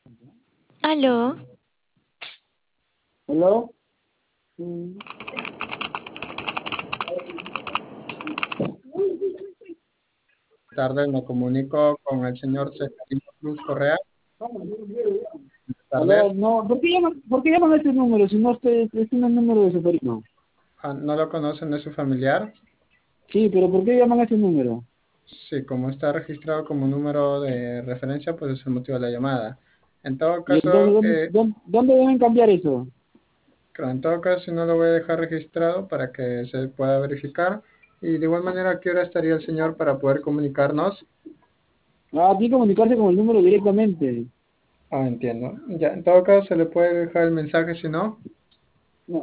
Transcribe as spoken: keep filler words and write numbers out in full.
¿Aló? ¿Hello? Mm. Tardes, me comunico con el señor Cesarino Cruz Correa. Buenas Aló, tardes. no, ¿por qué llaman, ¿por qué llaman a este número si no este, este no es el número de Seferino? Ah, ¿no lo conocen? ¿Es su familiar? Sí, pero ¿por qué llaman a este número? Sí, como está registrado como número de referencia, pues es el motivo de la llamada. En todo ¿Y entonces caso, dónde, eh, dónde, dónde deben cambiar eso? claro, en todo caso, si no lo voy a dejar registrado para que se pueda verificar. Y de igual manera, ¿a qué hora estaría el señor para poder comunicarnos? Ah, tiene que comunicarse con el número directamente. Ah, entiendo. Ya, en todo caso, se le puede dejar el mensaje si no.